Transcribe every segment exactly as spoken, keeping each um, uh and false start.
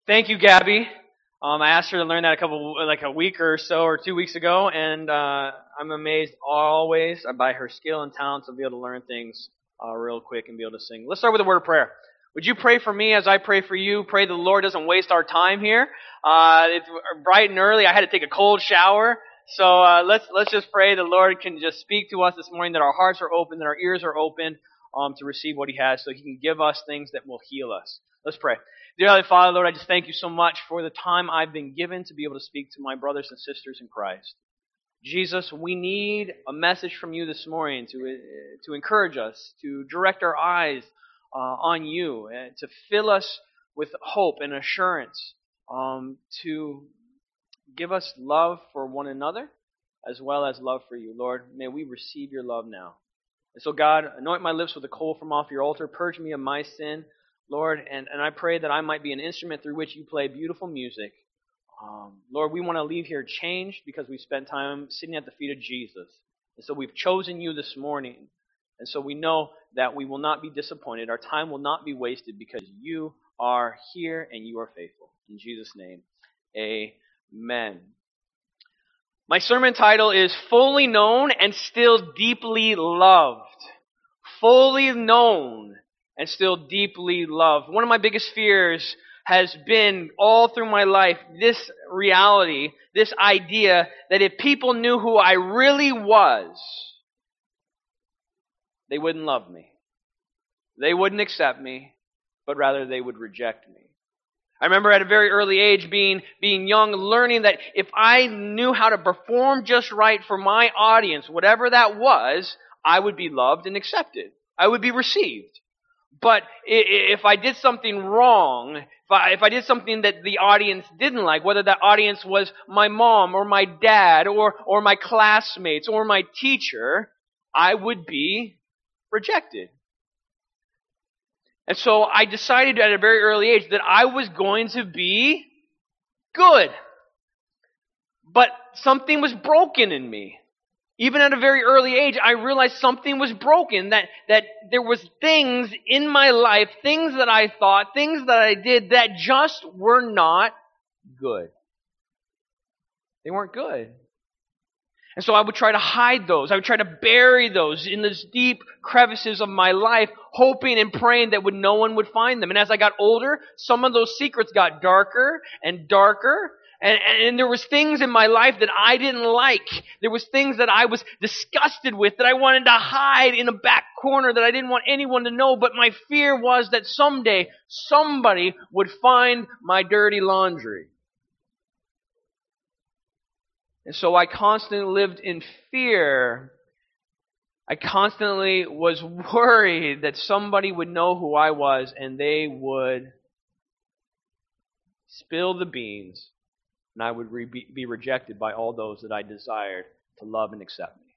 Thank you, Gabby. Um, I asked her to learn that a couple, like a week or so, or two weeks ago, and uh, I'm amazed always by her skill and talent to be able to learn things uh, real quick and be able to sing. Let's start with a word of prayer. Would you pray for me as I pray for you? Pray the Lord doesn't waste our time here. Uh, it's bright and early. I had to take a cold shower, so uh, let's let's just pray the Lord can just speak to us this morning, that our hearts are open, that our ears are open um, to receive what He has, so He can give us things that will heal us. Let's pray. Dear Heavenly Father, Lord, I just thank you so much for the time I've been given to be able to speak to my brothers and sisters in Christ. Jesus, we need a message from you this morning to to encourage us, to direct our eyes uh, on you, and to fill us with hope and assurance, um, to give us love for one another as well as love for you. Lord, may we receive your love now. And so, God, anoint my lips with a coal from off your altar. Purge me of my sin, Lord, and, and I pray that I might be an instrument through which you play beautiful music. Um, Lord, we want to leave here changed because we spent time sitting at the feet of Jesus. And so we've chosen you this morning. And so we know that we will not be disappointed. Our time will not be wasted because you are here and you are faithful. In Jesus' name, amen. My sermon title is Fully Known and Still Deeply Loved. Fully known and still deeply loved. One of my biggest fears has been all through my life this reality, this idea that if people knew who I really was, they wouldn't love me. They wouldn't accept me, but rather they would reject me. I remember at a very early age being, being young, learning that if I knew how to perform just right for my audience, whatever that was, I would be loved and accepted. I would be received. But if I did something wrong, if I, if I did something that the audience didn't like, whether that audience was my mom or my dad or, or my classmates or my teacher, I would be rejected. And so I decided at a very early age that I was going to be good. But something was broken in me. Even at a very early age, I realized something was broken, that, that there was things in my life, things that I thought, things that I did that just were not good. They weren't good. And so I would try to hide those. I would try to bury those in those deep crevices of my life, hoping and praying that would, no one would find them. And as I got older, some of those secrets got darker and darker. And, and there was things in my life that I didn't like. There was things that I was disgusted with, that I wanted to hide in a back corner, that I didn't want anyone to know. But my fear was that someday somebody would find my dirty laundry. And so I constantly lived in fear. I constantly was worried that somebody would know who I was and they would spill the beans. And I would re- be rejected by all those that I desired to love and accept me.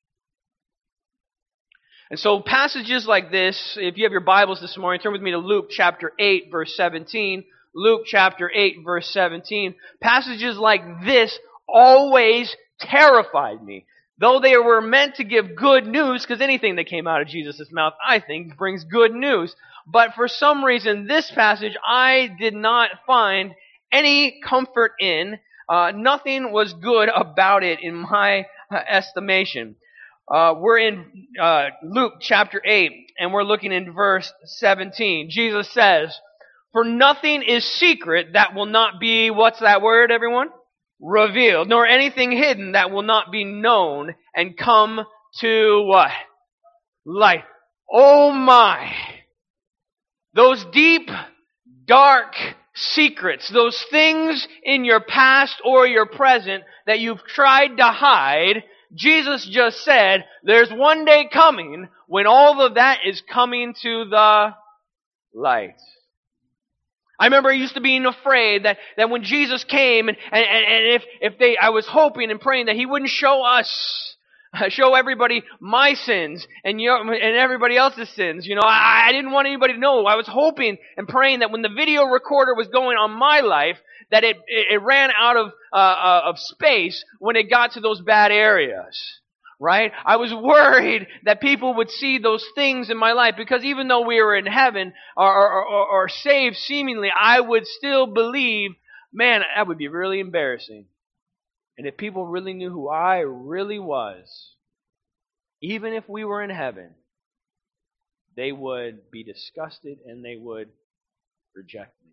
And so passages like this, if you have your Bibles this morning, turn with me to Luke chapter eight, verse seventeen. Luke chapter eight, verse seventeen. Passages like this always terrified me. Though they were meant to give good news, because anything that came out of Jesus' mouth, I think, brings good news. But for some reason, this passage I did not find any comfort in. Uh, nothing was good about it in my uh, estimation. Uh, we're in uh, Luke chapter eight, and we're looking in verse seventeen. Jesus says, "For nothing is secret that will not be," what's that word, everyone? "Revealed, nor anything hidden that will not be known and come to" what? "Light." Oh my! Those deep, dark secrets, those things in your past or your present that you've tried to hide, Jesus just said, there's one day coming when all of that is coming to the light. I remember I used to being afraid that, that when Jesus came and, and, and if, if they, I was hoping and praying that He wouldn't show us, show everybody my sins and your, and everybody else's sins. You know, I, I didn't want anybody to know. I was hoping and praying that when the video recorder was going on my life, that it, it, it ran out of, uh, uh, of space when it got to those bad areas. right? I was worried that people would see those things in my life, because even though we were in heaven or, or, or, or saved seemingly, I would still believe, man, that would be really embarrassing. And if people really knew who I really was, even if we were in heaven, they would be disgusted and they would reject me.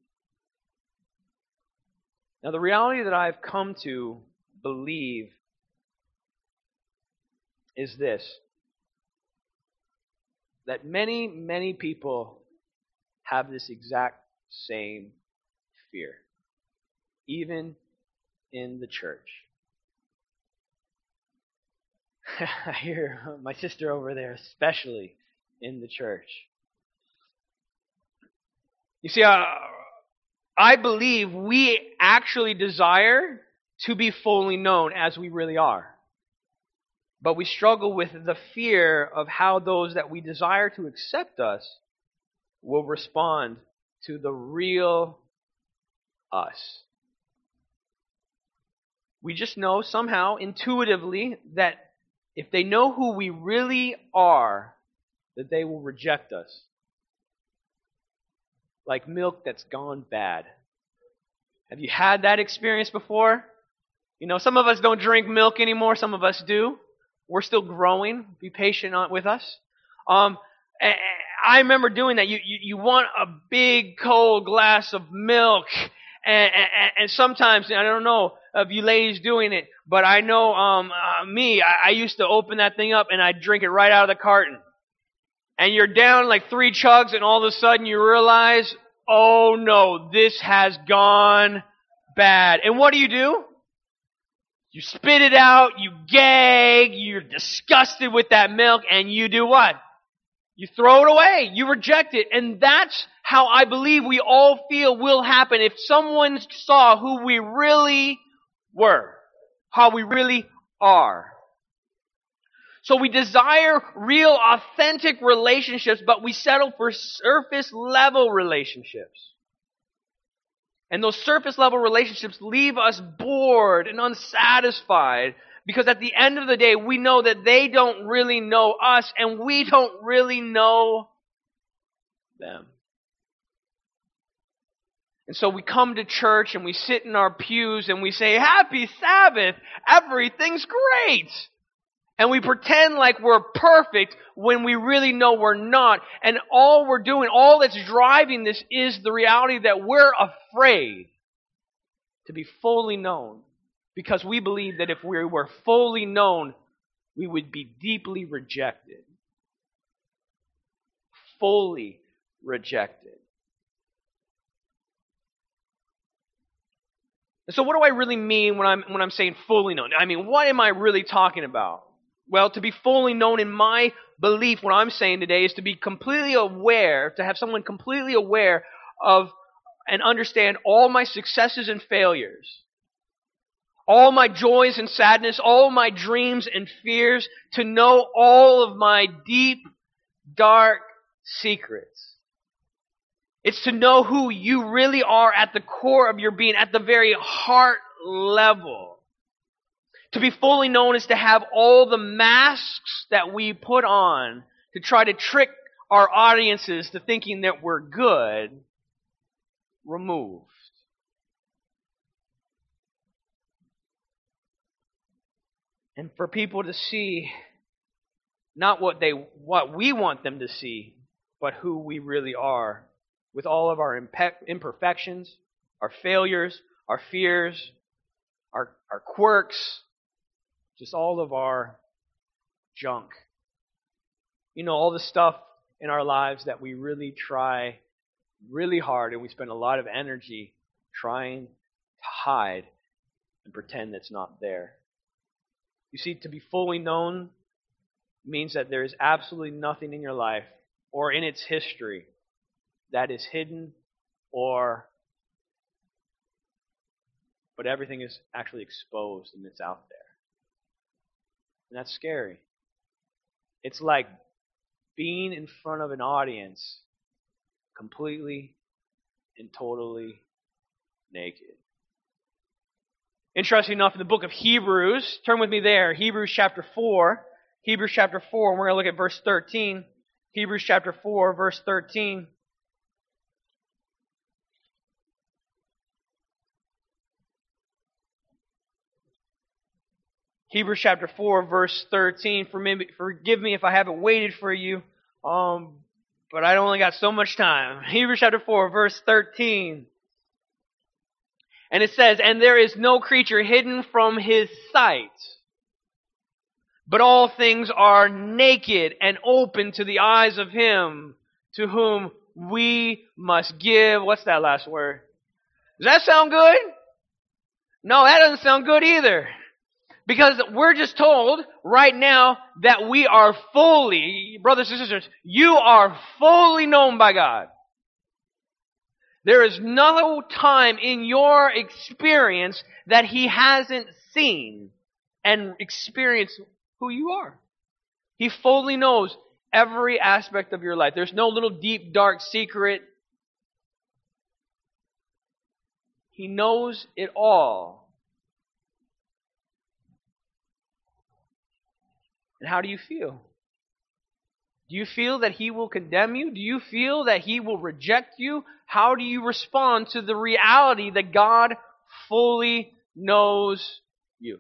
Now, the reality that I've come to believe is this: that many, many people have this exact same fear, even in the church. I hear my sister over there, especially in the church. You see, uh, I believe we actually desire to be fully known as we really are. But we struggle with the fear of how those that we desire to accept us will respond to the real us. We just know somehow, intuitively, that if they know who we really are, that they will reject us. Like milk that's gone bad. Have you had that experience before? You know, some of us don't drink milk anymore, some of us do. We're still growing. Be patient with us. Um, I remember doing that. You, you, you want a big cold glass of milk, and, and, and sometimes, I don't know of you ladies doing it, but I know um, uh, me, I, I used to open that thing up and I'd drink it right out of the carton. And you're down like three chugs and all of a sudden you realize, oh no, this has gone bad. And what do you do? You spit it out, you gag, you're disgusted with that milk, and you do what? You throw it away. You reject it. And that's how I believe we all feel will happen if someone saw who we really were, how we really are. So we desire real, authentic relationships, but we settle for surface-level relationships. And those surface-level relationships leave us bored and unsatisfied, because at the end of the day, we know that they don't really know us and we don't really know them. And so we come to church and we sit in our pews and we say, "Happy Sabbath, everything's great." And we pretend like we're perfect when we really know we're not. And all we're doing, all that's driving this is the reality that we're afraid to be fully known. Because we believe that if we were fully known, we would be deeply rejected. Fully rejected. And so what do I really mean when I'm, when I'm saying fully known? I mean, what am I really talking about? Well, to be fully known in my belief, what I'm saying today is to be completely aware, to have someone completely aware of and understand all my successes and failures, all my joys and sadness, all my dreams and fears, to know all of my deep, dark secrets. It's to know who you really are at the core of your being, at the very heart level. To be fully known is to have all the masks that we put on to try to trick our audiences to thinking that we're good removed. And for people to see not what they what we want them to see, but who we really are, with all of our imperfections, our failures, our fears, our, our quirks, just all of our junk. You know, all the stuff in our lives that we really try really hard and we spend a lot of energy trying to hide and pretend it's not there. You see, to be fully known means that there is absolutely nothing in your life or in its history that is hidden, or but everything is actually exposed and it's out there. And that's scary. It's like being in front of an audience completely and totally naked. Interesting enough, in the book of Hebrews, turn with me there, Hebrews chapter four. Hebrews chapter four, and we're going to look at verse thirteen. Hebrews chapter four, verse thirteen. Hebrews chapter four, verse thirteen. For me, forgive me if I haven't waited for you, um, but I only got so much time. Hebrews chapter four, verse thirteen. And it says, "And there is no creature hidden from His sight, but all things are naked and open to the eyes of Him to whom we must give," what's that last word? Does that sound good? No, that doesn't sound good either. Because we're just told right now that we are fully, brothers and sisters, you are fully known by God. There is no time in your experience that He hasn't seen and experienced who you are. He fully knows every aspect of your life. There's no little deep, dark secret. He knows it all. And how do you feel? Do you feel that He will condemn you? Do you feel that He will reject you? How do you respond to the reality that God fully knows you?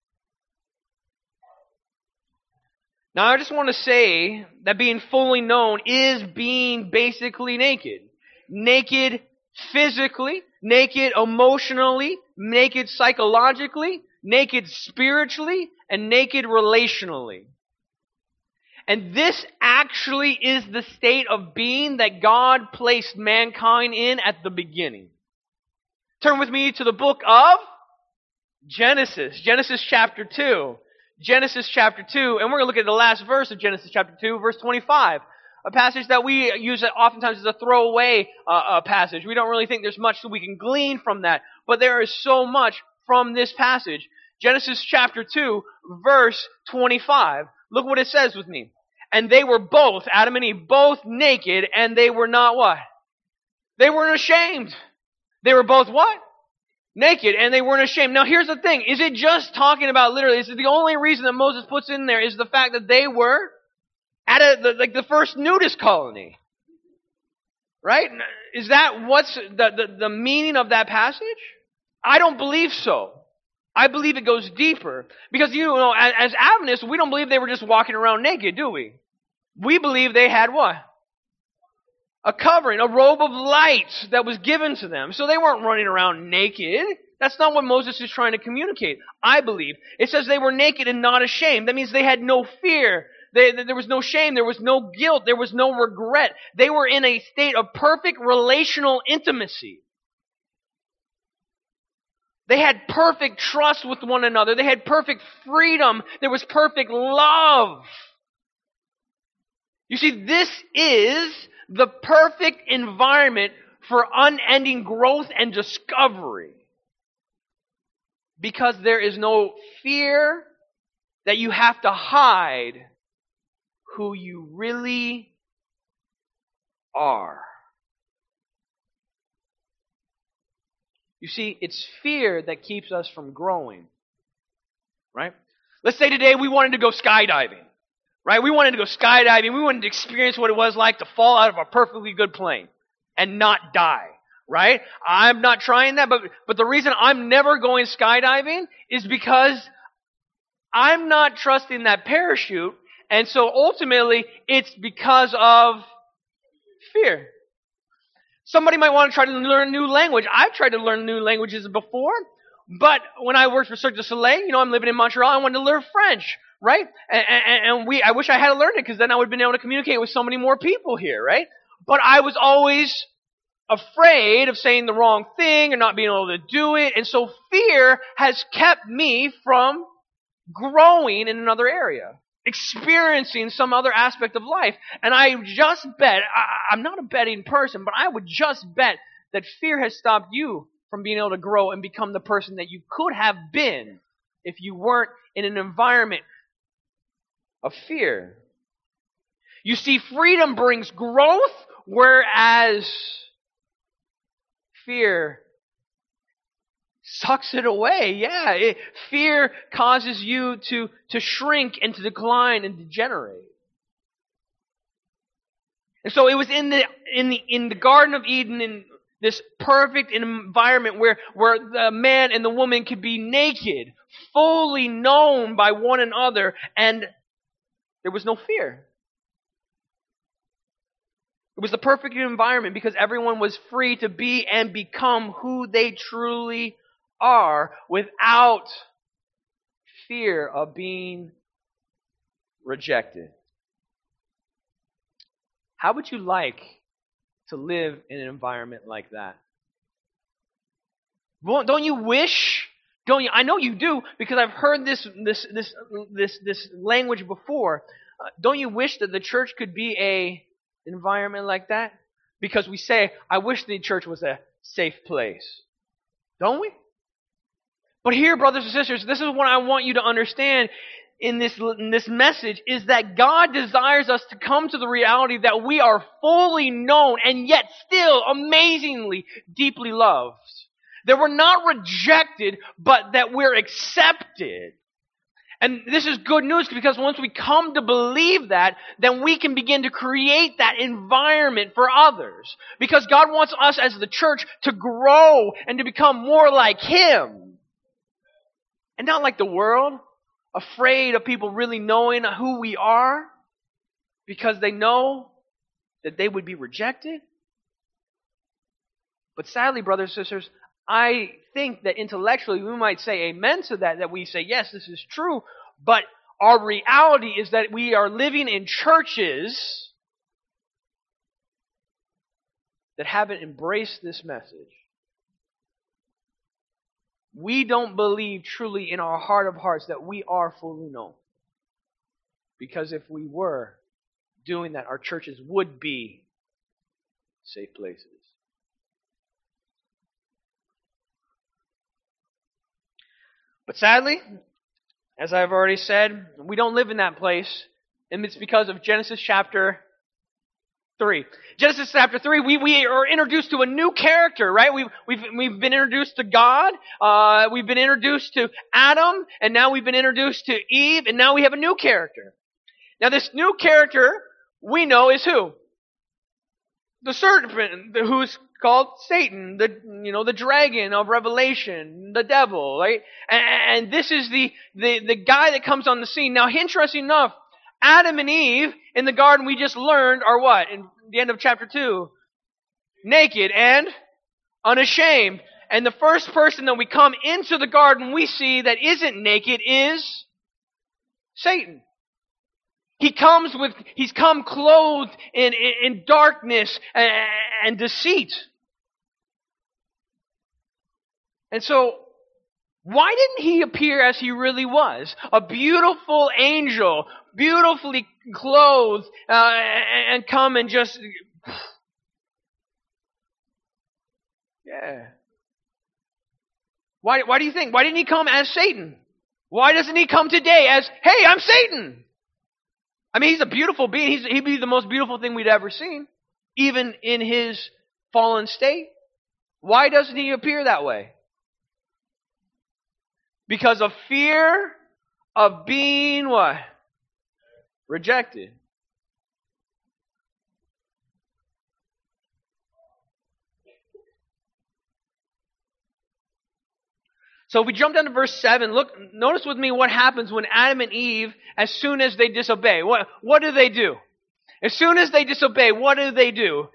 Now, I just want to say that being fully known is being basically naked. Naked physically, naked emotionally, naked psychologically, naked spiritually, and naked relationally. And this actually is the state of being that God placed mankind in at the beginning. Turn with me to the book of Genesis. Genesis chapter two. Genesis chapter two. And we're going to look at the last verse of Genesis chapter two, verse twenty-five. A passage that we use oftentimes as a throwaway uh, uh, passage. We don't really think there's much that we can glean from that. But there is so much from this passage. Genesis chapter two, verse twenty-five. Look what it says with me. "And they were both," Adam and Eve, "both naked, and they were not" what? They weren't ashamed. They were both what? Naked, and they weren't ashamed. Now here's the thing. Is it just talking about literally? Is it the only reason that Moses puts in there is the fact that they were at a, the, like the first nudist colony? Right? Is that what's the, the, the meaning of that passage? I don't believe so. I believe it goes deeper. Because, you know, as, as Adventists, we don't believe they were just walking around naked, do we? We believe they had what? A covering, a robe of light that was given to them. So they weren't running around naked. That's not what Moses is trying to communicate, I believe. It says they were naked and not ashamed. That means they had no fear. They, there was no shame. There was no guilt. There was no regret. They were in a state of perfect relational intimacy. They had perfect trust with one another. They had perfect freedom. There was perfect love. You see, this is the perfect environment for unending growth and discovery. Because there is no fear that you have to hide who you really are. You see, it's fear that keeps us from growing. Right? Let's say today we wanted to go skydiving. Right? We wanted to go skydiving. We wanted to experience what it was like to fall out of a perfectly good plane and not die. Right? I'm not trying that, but, but the reason I'm never going skydiving is because I'm not trusting that parachute, and so ultimately it's because of fear. Somebody might want to try to learn a new language. I've tried to learn new languages before, but when I worked for Cirque du Soleil, you know, I'm living in Montreal, I wanted to learn French. Right? And, and, and we, I wish I had learned it because then I would have been able to communicate with so many more people here, right? But I was always afraid of saying the wrong thing and not being able to do it. And so fear has kept me from growing in another area, experiencing some other aspect of life. And I just bet, I, I'm not a betting person, but I would just bet that fear has stopped you from being able to grow and become the person that you could have been if you weren't in an environment of fear. You see, freedom brings growth, whereas fear sucks it away. Yeah, it, fear causes you to, to shrink and to decline and degenerate. And so it was in the in the in the Garden of Eden, in this perfect environment where where the man and the woman could be naked, fully known by one another, and there was no fear. It was the perfect environment because everyone was free to be and become who they truly are without fear of being rejected. How would you like to live in an environment like that? Don't you wish? Don't you? I know you do because I've heard this this this this this language before. Uh, don't you wish that the church could be a environment like that? Because we say, "I wish the church was a safe place," don't we? But here, brothers and sisters, this is what I want you to understand in this in this message is that God desires us to come to the reality that we are fully known and yet still amazingly deeply loved. That we're not rejected, but that we're accepted. And this is good news because once we come to believe that, then we can begin to create that environment for others. Because God wants us as the church to grow and to become more like Him. And not like the world, afraid of people really knowing who we are because they know that they would be rejected. But sadly, brothers and sisters, I think that intellectually we might say amen to that, that we say, yes, this is true, but our reality is that we are living in churches that haven't embraced this message. We don't believe truly in our heart of hearts that we are fully known. Because if we were doing that, our churches would be safe places. But sadly, as I've already said, we don't live in that place. And it's because of Genesis chapter three. Genesis chapter three, we, we are introduced to a new character, right? We've, we've, we've been introduced to God, uh, we've been introduced to Adam, and now we've been introduced to Eve, and now we have a new character. Now this new character, we know is who? The serpent, who's called Satan, the, you know, the dragon of Revelation, the devil, right? And, and this is the, the, the guy that comes on the scene. Now, interesting enough, Adam and Eve in the garden we just learned are what? In the end of chapter two. Naked and unashamed. And the first person that we come into the garden we see that isn't naked is Satan. He comes with, he's come clothed in, in, in darkness and, and deceit. And so, why didn't he appear as he really was? A beautiful angel, beautifully clothed, uh, and come and just... Yeah. Why, why do you think? Why didn't he come as Satan? Why doesn't he come today as, hey, I'm Satan? I mean, he's a beautiful being. He's, he'd be the most beautiful thing we'd ever seen, even in his fallen state. Why doesn't he appear that way? Because of fear of being what? Rejected. So if we jump down to verse seven, look, notice with me what happens when Adam and Eve, as soon as they disobey. What, what do they do? As soon as they disobey, what do they do?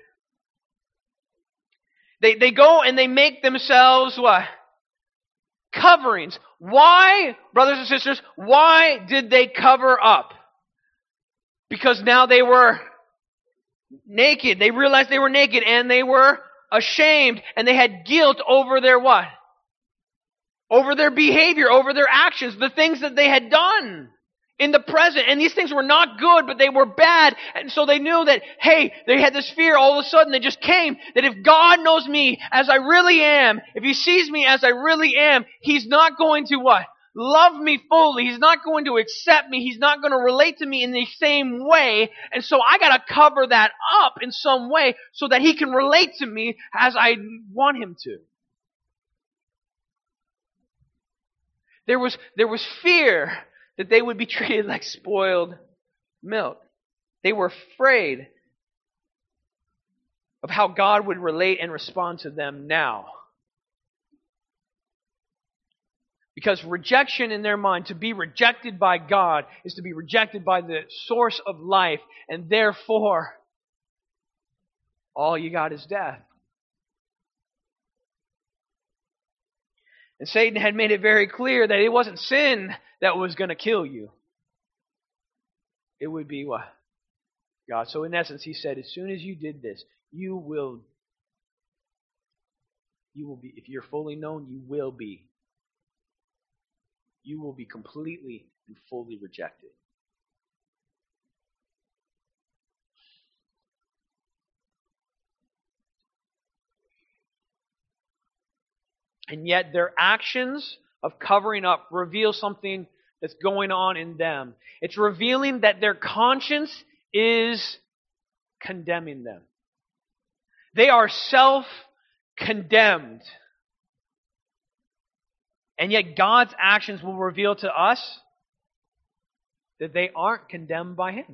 They, they go and they make themselves what? Coverings. Why, brothers and sisters, why did they cover up? Because now they were naked. They realized they were naked and they were ashamed and they had guilt over their what? Over their behavior, over their actions, the things that they had done in the present. And these things were not good, but they were bad. And so they knew that, hey, they had this fear all of a sudden that just came, that if God knows me as I really am, if He sees me as I really am, He's not going to what? Love me fully. He's not going to accept me. He's not going to relate to me in the same way. And so I got to cover that up in some way so that He can relate to me as I want Him to. There was, there was fear that they would be treated like spoiled milk. They were afraid of how God would relate and respond to them now. Because rejection in their mind, to be rejected by God, is to be rejected by the source of life, and therefore, all you got is death. And Satan had made it very clear that it wasn't sin that was going to kill you. It would be what? God. So in essence, he said, as soon as you did this, you will, you will be, if you're fully known, you will be. You will be completely and fully rejected. And yet their actions of covering up reveal something that's going on in them. It's revealing that their conscience is condemning them. They are self-condemned. And yet God's actions will reveal to us that they aren't condemned by Him.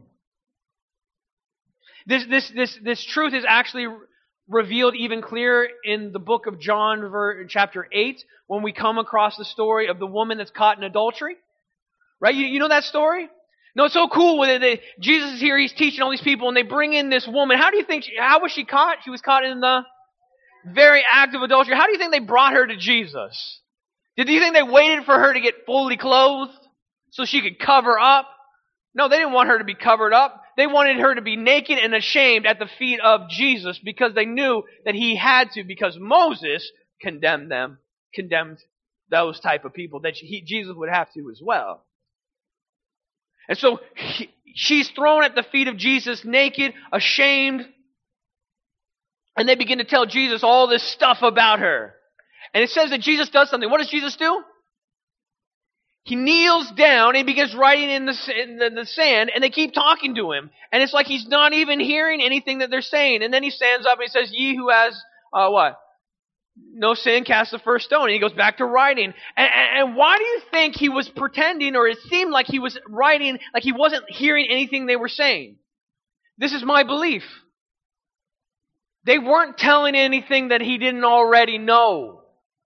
This, this, this, this truth is actually revealed even clearer in the book of John, chapter eight, when we come across the story of the woman that's caught in adultery. Right? You, you know that story? No, it's so cool with it. They, Jesus is here, he's teaching all these people, and they bring in this woman. How do you think, she, how was she caught? She was caught in the very act of adultery. How do you think they brought her to Jesus? Did you think they waited for her to get fully clothed so she could cover up? No, they didn't want her to be covered up. They wanted her to be naked and ashamed at the feet of Jesus because they knew that he had to, because Moses condemned them, condemned those type of people, that he, Jesus would have to as well. And so he, she's thrown at the feet of Jesus naked, ashamed, and they begin to tell Jesus all this stuff about her. And it says that Jesus does something. What does Jesus do? He kneels down and he begins writing in the, in the, the sand, and they keep talking to him. And it's like he's not even hearing anything that they're saying. And then he stands up and he says, "Ye who has, uh, what? No sin, cast the first stone." And he goes back to writing. And, and, and why do you think he was pretending, or it seemed like he was writing like he wasn't hearing anything they were saying? This is my belief. They weren't telling anything that he didn't already know.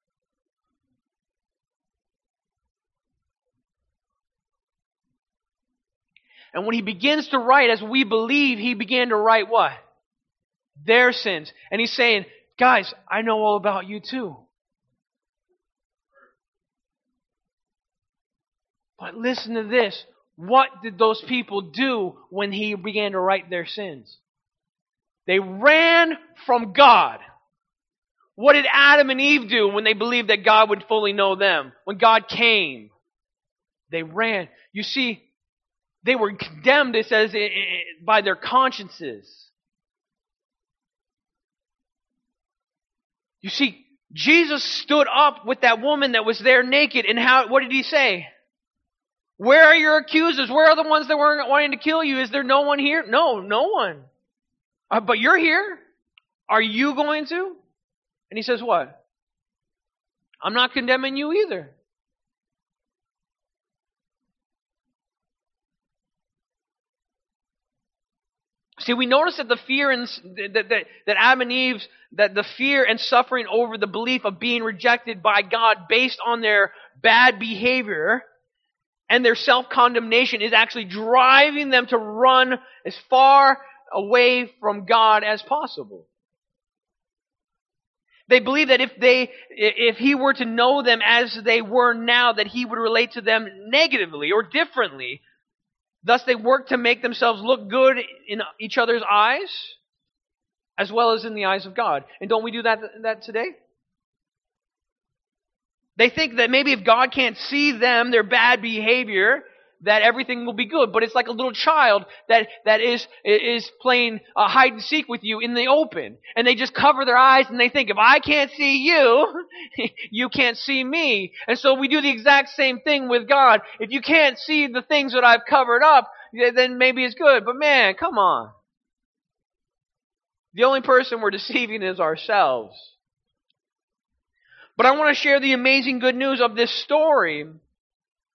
And when he begins to write, as we believe, he began to write what? Their sins. And he's saying, guys, I know all about you too. But listen to this. What did those people do when he began to write their sins? They ran from God. What did Adam and Eve do when they believed that God would fully know them? When God came, they ran. You see, they were condemned, it says, by their consciences. You see, Jesus stood up with that woman that was there naked, and how? What did he say? Where are your accusers? Where are the ones that weren't wanting to kill you? Is there no one here? No, no one. Uh, but you're here. Are you going to? And he says what? I'm not condemning you either. See, we notice that the fear and that, that, that Adam and Eve's, that the fear and suffering over the belief of being rejected by God based on their bad behavior and their self-condemnation is actually driving them to run as far away from God as possible. They believe that if they, if he were to know them as they were now, that he would relate to them negatively or differently. Thus, they work to make themselves look good in each other's eyes, as well as in the eyes of God. And don't we do that, that today? They think that maybe if God can't see them, their bad behavior, that everything will be good. But it's like a little child that, that is, is playing uh, hide and seek with you in the open. And they just cover their eyes and they think, if I can't see you, you can't see me. And so we do the exact same thing with God. If you can't see the things that I've covered up, then maybe it's good. But man, come on. The only person we're deceiving is ourselves. But I want to share the amazing good news of this story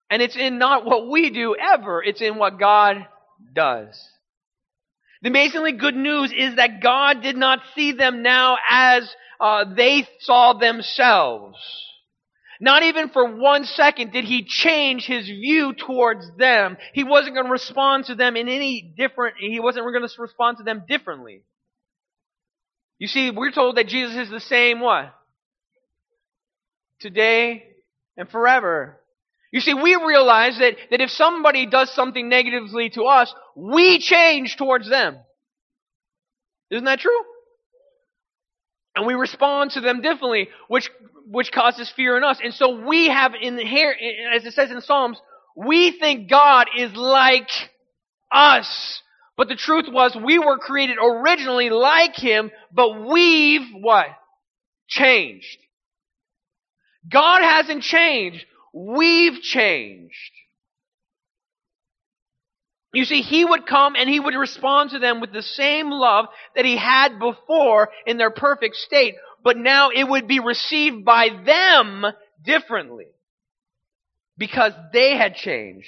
And it's in not what we do ever, it's in what God does. The amazingly good news is that God did not see them now as uh, they saw themselves. Not even for one second did He change His view towards them. He wasn't going to respond to them in any different, He wasn't going to respond to them differently. You see, we're told that Jesus is the same what? Today and forever. You see, we realize that, that if somebody does something negatively to us, we change towards them. Isn't that true? And we respond to them differently, which which causes fear in us. And so we have in here, as it says in Psalms, we think God is like us. But the truth was, we were created originally like Him, but we've what? Changed. God hasn't changed. We've changed. You see, He would come and He would respond to them with the same love that He had before in their perfect state. But now it would be received by them differently. Because they had changed.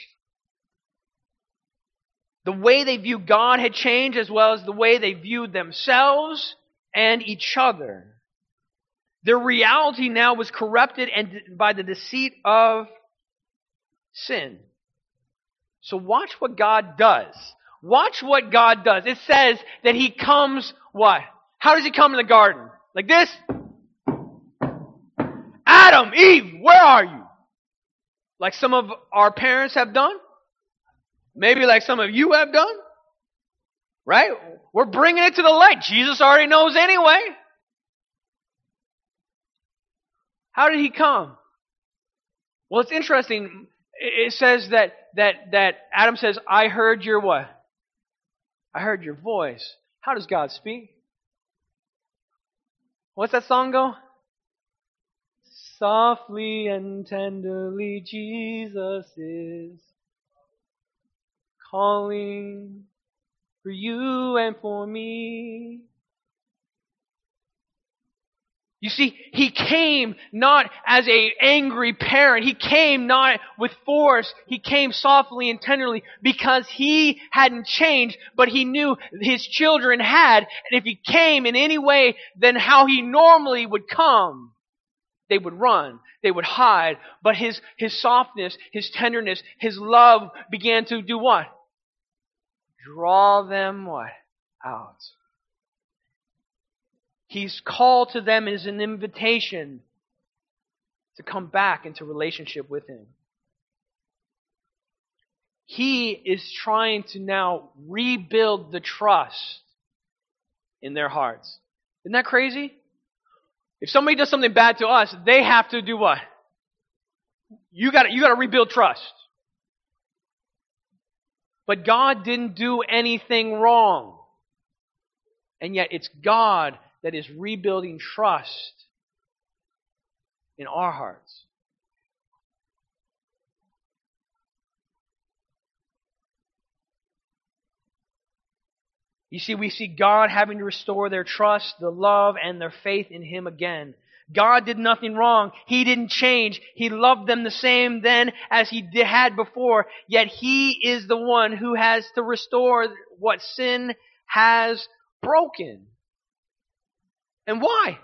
The way they viewed God had changed, as well as the way they viewed themselves and each other. Their reality now was corrupted and by the deceit of sin. So watch what God does. Watch what God does. It says that He comes, what? How does He come in the garden? Like this? Adam, Eve, where are you? Like some of our parents have done? Maybe like some of you have done? Right? We're bringing it to the light. Jesus already knows anyway. How did He come? Well, it's interesting. It says that that that Adam says, I heard your what? I heard your voice. How does God speak? What's that song go? Softly and tenderly Jesus is calling for you and for me. You see, He came not as an angry parent. He came not with force. He came softly and tenderly because He hadn't changed, but He knew His children had. And if He came in any way than how He normally would come, they would run. They would hide. But His, His softness, His tenderness, His love began to do what? Draw them what? Out. He's called to them as an invitation to come back into relationship with Him. He is trying to now rebuild the trust in their hearts. Isn't that crazy? If somebody does something bad to us, they have to do what? You got you got to rebuild trust. But God didn't do anything wrong. And yet it's God that is rebuilding trust in our hearts. You see, we see God having to restore their trust, their love, and their faith in Him again. God did nothing wrong. He didn't change. He loved them the same then as He did, had before. Yet He is the one who has to restore what sin has broken. And why?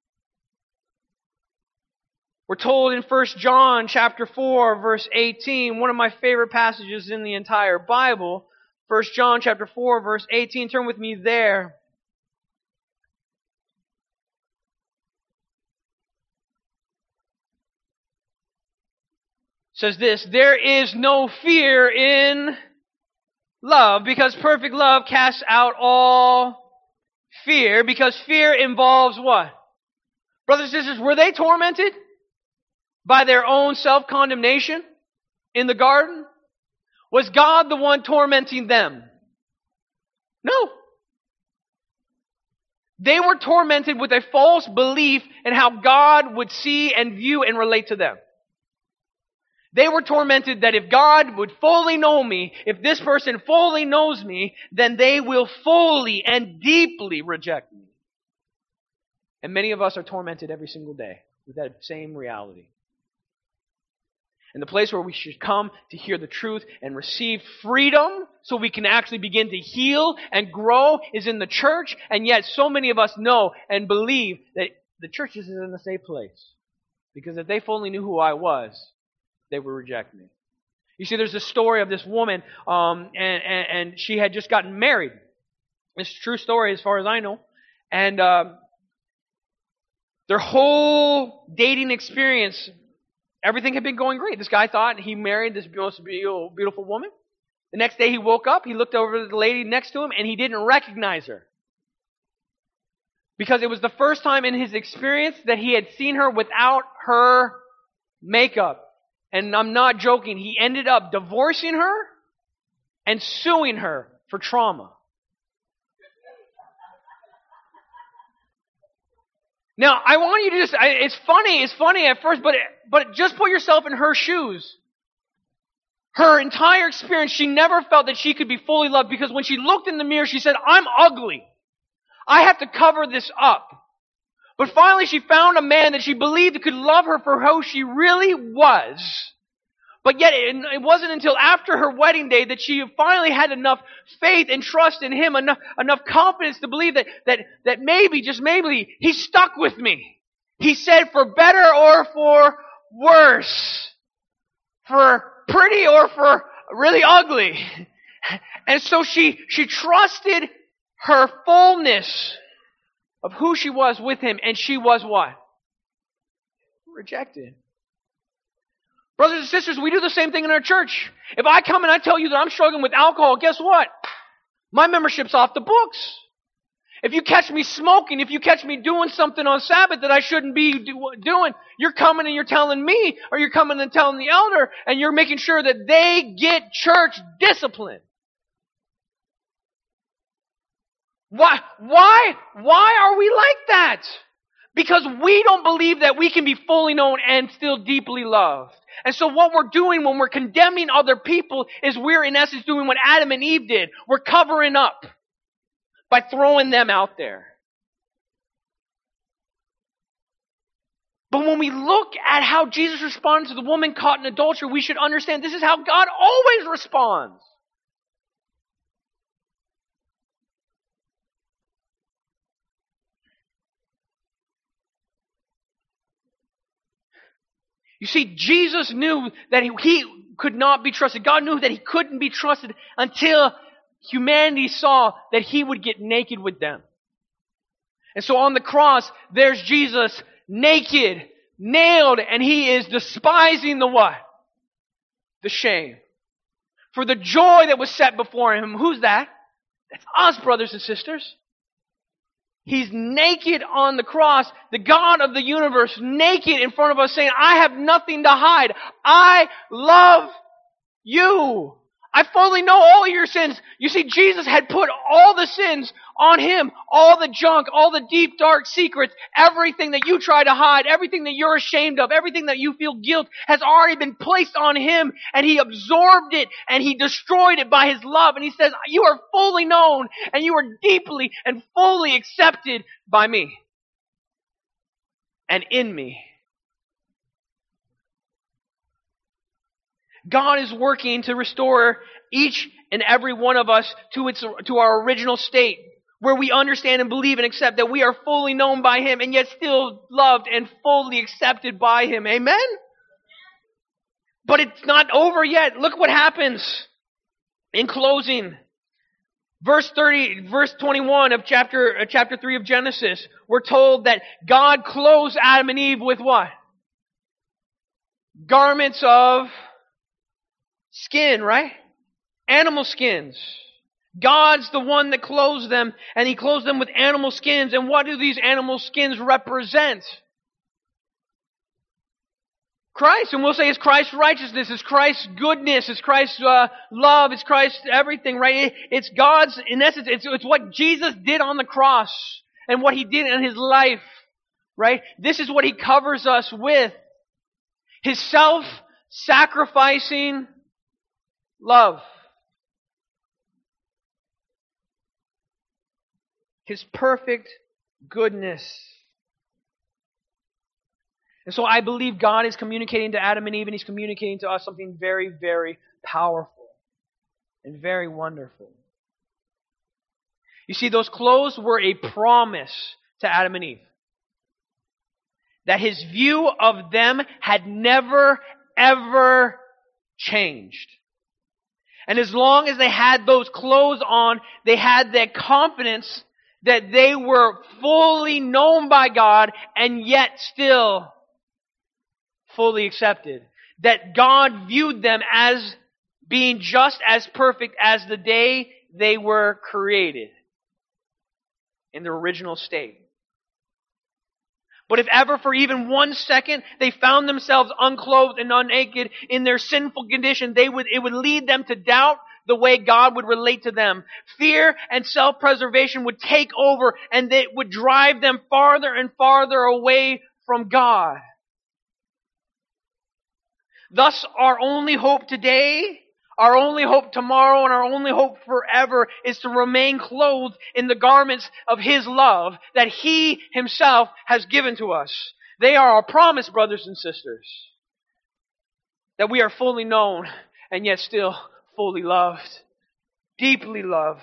We're told in First John chapter four, verse eighteen, one of my favorite passages in the entire Bible. First John chapter four, verse eighteen. Turn with me there. It says this, there is no fear in love, because perfect love casts out all fear, because fear involves what? Brothers and sisters, were they tormented by their own self-condemnation in the garden? Was God the one tormenting them? No. They were tormented with a false belief in how God would see and view and relate to them. They were tormented that if God would fully know me, if this person fully knows me, then they will fully and deeply reject me. And many of us are tormented every single day with that same reality. And the place where we should come to hear the truth and receive freedom so we can actually begin to heal and grow is in the church. And yet so many of us know and believe that the church is in a safe place. Because if they only knew who I was, they would reject me. You see, there's a story of this woman, um, and, and, and she had just gotten married. It's a true story as far as I know. And um, their whole dating experience, everything had been going great. This guy thought he married this most beautiful, beautiful woman. The next day he woke up, he looked over at the lady next to him, and he didn't recognize her. Because it was the first time in his experience that he had seen her without her makeup. And I'm not joking, he ended up divorcing her and suing her for trauma. Now, I want you to just, I, it's funny, it's funny at first, but, but just put yourself in her shoes. Her entire experience, she never felt that she could be fully loved because when she looked in the mirror, she said, I'm ugly. I have to cover this up. But finally she found a man that she believed could love her for who she really was. But yet it, it wasn't until after her wedding day that she finally had enough faith and trust in him, enough, enough confidence to believe that, that, that maybe, just maybe, he stuck with me. He said for better or for worse. For pretty or for really ugly. And so she, she trusted her fullness of who she was with him, and she was what? Rejected. Brothers and sisters, we do the same thing in our church. If I come and I tell you that I'm struggling with alcohol, guess what? My membership's off the books. If you catch me smoking, if you catch me doing something on Sabbath that I shouldn't be do- doing, you're coming and you're telling me, or you're coming and telling the elder, and you're making sure that they get church discipline. Why, why, why are we like that? Because we don't believe that we can be fully known and still deeply loved. And so what we're doing when we're condemning other people is we're in essence doing what Adam and Eve did. We're covering up by throwing them out there. But when we look at how Jesus responded to the woman caught in adultery, we should understand this is how God always responds. You see, Jesus knew that he, he could not be trusted. God knew that he couldn't be trusted until humanity saw that he would get naked with them. And so on the cross, there's Jesus naked, nailed, and he is despising the what? The shame. For the joy that was set before him. Who's that? That's us, brothers and sisters. He's naked on the cross, the God of the universe, naked in front of us saying, I have nothing to hide. I love you. I fully know all of your sins. You see, Jesus had put all the sins on him, all the junk, all the deep, dark secrets, everything that you try to hide, everything that you're ashamed of, everything that you feel guilt has already been placed on him, and he absorbed it and he destroyed it by his love. And he says, you are fully known and you are deeply and fully accepted by me and in me. God is working to restore each and every one of us to its to our original state, where we understand and believe and accept that we are fully known by him and yet still loved and fully accepted by him. Amen? But it's not over yet. Look what happens in closing. Verse thirty, verse twenty-one of chapter, uh, chapter three of Genesis, we're told that God clothes Adam and Eve with what? Garments of skin, right? Animal skins. God's the one that clothes them, and he clothes them with animal skins. And what do these animal skins represent? Christ. And we'll say it's Christ's righteousness, it's Christ's goodness, it's Christ's uh, love, it's Christ's everything, right? It, it's God's, in essence, it's, it's what Jesus did on the cross and what he did in his life, right? This is what he covers us with. His self-sacrificing love. His perfect goodness. And so I believe God is communicating to Adam and Eve, and He's communicating to us something very, very powerful and very wonderful. You see, those clothes were a promise to Adam and Eve. That his view of them had never, ever changed. And as long as they had those clothes on, they had that confidence that they were fully known by God and yet still fully accepted. That God viewed them as being just as perfect as the day they were created in their original state. But if ever for even one second they found themselves unclothed and unnaked in their sinful condition, they would it would lead them to doubt the way God would relate to them. Fear and self-preservation would take over, and it would drive them farther and farther away from God. Thus, our only hope today, our only hope tomorrow, and our only hope forever is to remain clothed in the garments of His love that He Himself has given to us. They are our promise, brothers and sisters, that we are fully known and yet still fully loved, deeply loved.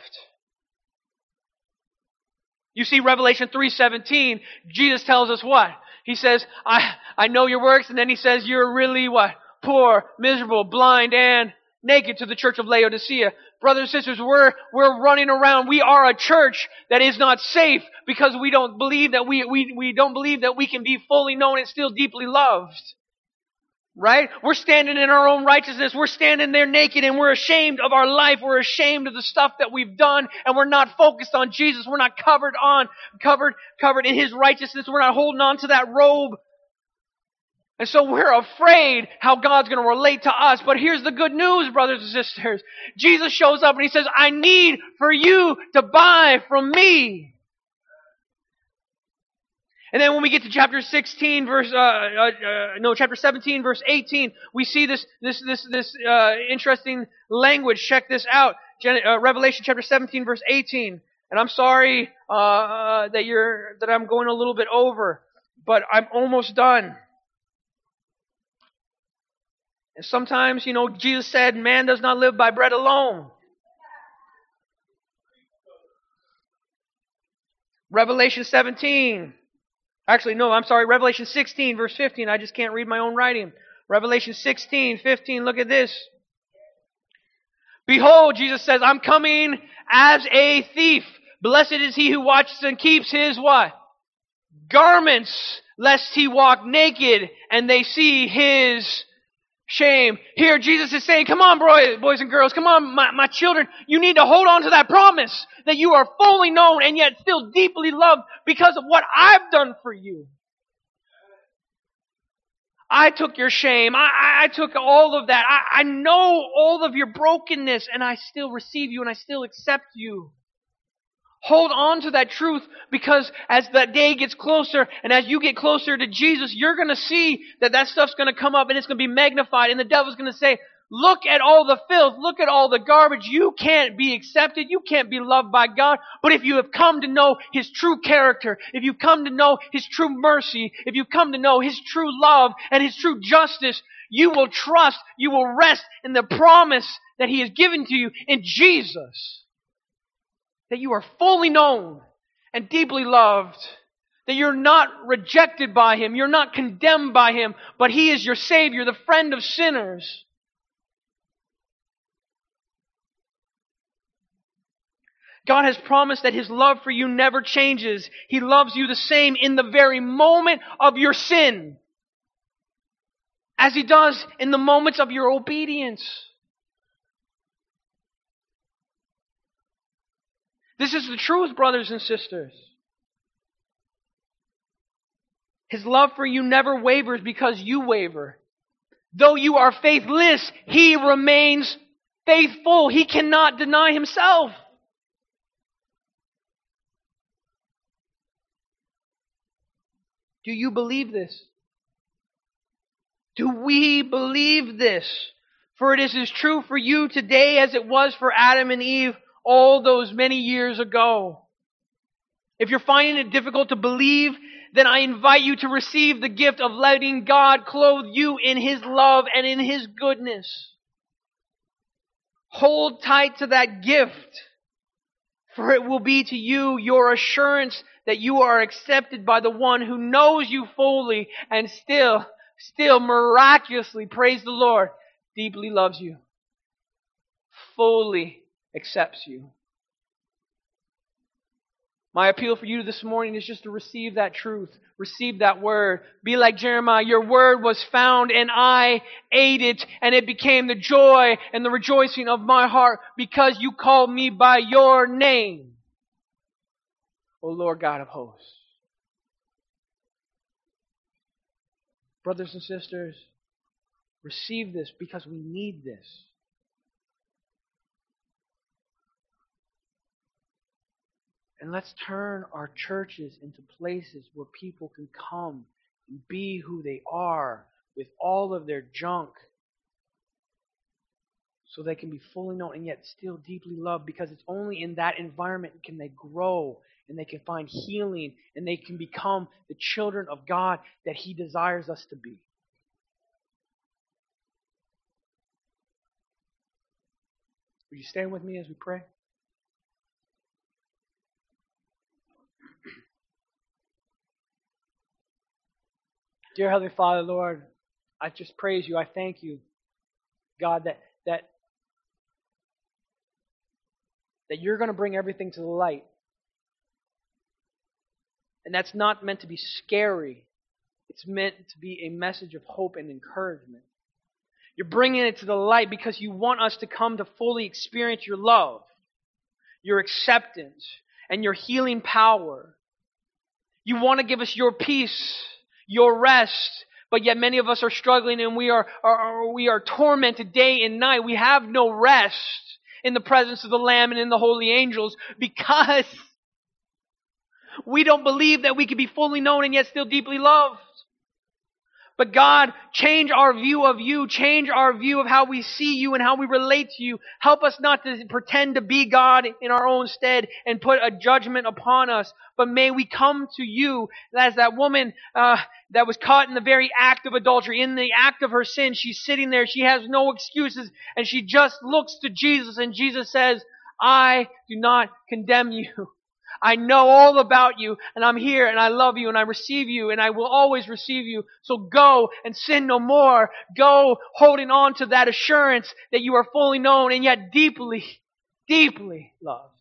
You see, Revelation three seventeen, Jesus tells us what? He says, I, I know your works, and then He says, you're really what? Poor, miserable, blind, and naked, to the church of Laodicea. Brothers and sisters, we're, we're running around. We are a church that is not safe because we don't believe that we, we, we don't believe that we can be fully known and still deeply loved. Right? We're standing in our own righteousness. We're standing there naked, and we're ashamed of our life. We're ashamed of the stuff that we've done, and we're not focused on Jesus. We're not covered on, covered, covered in His righteousness. We're not holding on to that robe. And so we're afraid how God's going to relate to us. But here's the good news, brothers and sisters. Jesus shows up and He says, I need for you to buy from me. And then when we get to chapter sixteen, verse uh, uh, uh, no, chapter seventeen, verse eighteen, we see this this this this uh, interesting language. Check this out, Gen- uh, Revelation chapter seventeen, verse eighteen. And I'm sorry uh, uh, that you're that I'm going a little bit over, but I'm almost done. And sometimes, you know, Jesus said, man does not live by bread alone. Revelation seventeen. Actually, no, I'm sorry. Revelation sixteen, verse fifteen. I just can't read my own writing. Revelation sixteen, fifteen. Look at this. Behold, Jesus says, I'm coming as a thief. Blessed is he who watches and keeps his what? Garments, lest he walk naked and they see his shame. Here Jesus is saying, come on, boys, boys and girls, come on, my, my children, you need to hold on to that promise that you are fully known and yet still deeply loved because of what I've done for you. I took your shame. I, I, I took all of that. I, I know all of your brokenness, and I still receive you and I still accept you. Hold on to that truth, because as that day gets closer and as you get closer to Jesus, you're going to see that that stuff's going to come up and it's going to be magnified, and the devil's going to say, look at all the filth, look at all the garbage. You can't be accepted. You can't be loved by God. But if you have come to know His true character, if you've come to know His true mercy, if you've come to know His true love and His true justice, you will trust, you will rest in the promise that He has given to you in Jesus. That you are fully known and deeply loved. That you're not rejected by Him. You're not condemned by Him. But He is your Savior, the friend of sinners. God has promised that His love for you never changes. He loves you the same in the very moment of your sin, as He does in the moments of your obedience. This is the truth, brothers and sisters. His love for you never wavers because you waver. Though you are faithless, He remains faithful. He cannot deny Himself. Do you believe this? Do we believe this? For it is as true for you today as it was for Adam and Eve all those many years ago. If you're finding it difficult to believe then I invite you to receive the gift of letting God clothe you in His love and in His goodness. Hold tight to that gift, for it will be to you your assurance that you are accepted by the one who knows you fully and still, still miraculously, praise the Lord, deeply loves you, fully accepts you. My appeal for you this morning is just to receive that truth. Receive that word. Be like Jeremiah. Your word was found and I ate it, and it became the joy and the rejoicing of my heart because you called me by your name, O Lord God of hosts. Brothers and sisters, receive this because we need this. And let's turn our churches into places where people can come and be who they are with all of their junk so they can be fully known and yet still deeply loved, because it's only in that environment can they grow and they can find healing and they can become the children of God that He desires us to be. Would you stand with me as we pray? Dear Heavenly Father, Lord, I just praise you. I thank you, God, that that that you're going to bring everything to the light. And that's not meant to be scary. It's meant to be a message of hope and encouragement. You're bringing it to the light because you want us to come to fully experience your love, your acceptance, and your healing power. You want to give us your peace, your rest, but yet many of us are struggling and we are, are, we are tormented day and night. We have no rest in the presence of the Lamb and in the holy angels because we don't believe that we can be fully known and yet still deeply loved. But God, change our view of you. Change our view of how we see you and how we relate to you. Help us not to pretend to be God in our own stead and put a judgment upon us. But may we come to you as that woman uh, that was caught in the very act of adultery, in the act of her sin. She's sitting there. She has no excuses. And she just looks to Jesus. And Jesus says, I do not condemn you. I know all about you, and I'm here, and I love you, and I receive you, and I will always receive you. So go and sin no more. Go holding on to that assurance that you are fully known and yet deeply, deeply loved.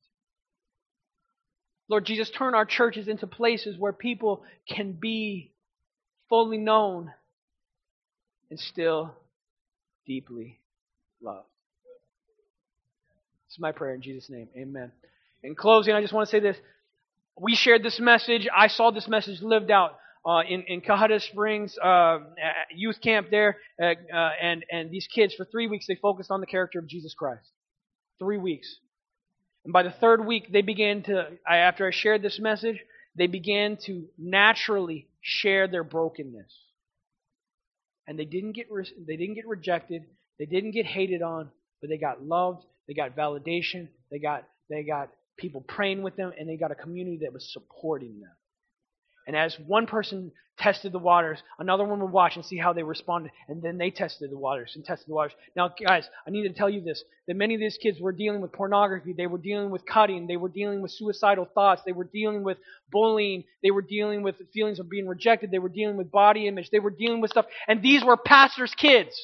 Lord Jesus, turn our churches into places where people can be fully known and still deeply loved. This is my prayer in Jesus' name. Amen. In closing, I just want to say this. We shared this message. I saw this message lived out uh, in, in Cohutta Springs uh, youth camp there. Uh, uh, and, and these kids, for three weeks, they focused on the character of Jesus Christ. Three weeks. And by the third week, they began to, I, after I shared this message, they began to naturally share their brokenness. And they didn't get re- they didn't get rejected. They didn't get hated on, but they got loved. They got validation. They got they got people praying with them, and they got a community that was supporting them. And as one person tested the waters, another one would watch and see how they responded, and then they tested the waters and tested the waters. Now, guys, I need to tell you this, that many of these kids were dealing with pornography, they were dealing with cutting, they were dealing with suicidal thoughts, they were dealing with bullying, they were dealing with feelings of being rejected, they were dealing with body image, they were dealing with stuff, and these were pastors' kids.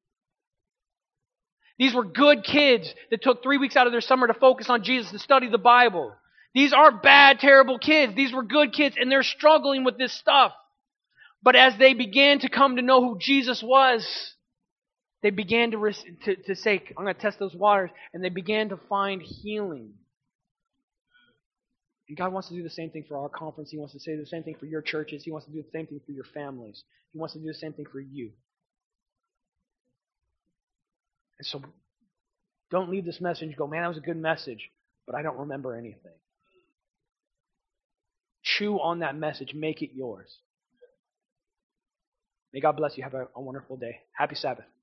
These were good kids that took three weeks out of their summer to focus on Jesus, to study the Bible. These aren't bad, terrible kids. These were good kids, and they're struggling with this stuff. But as they began to come to know who Jesus was, they began to, to, to say, I'm going to test those waters, and they began to find healing. And God wants to do the same thing for our conference. He wants to say the same thing for your churches. He wants to do the same thing for your families. He wants to do the same thing for you. And so don't leave this message and go, man, that was a good message, but I don't remember anything. Chew on that message. Make it yours. May God bless you. Have a, a wonderful day. Happy Sabbath.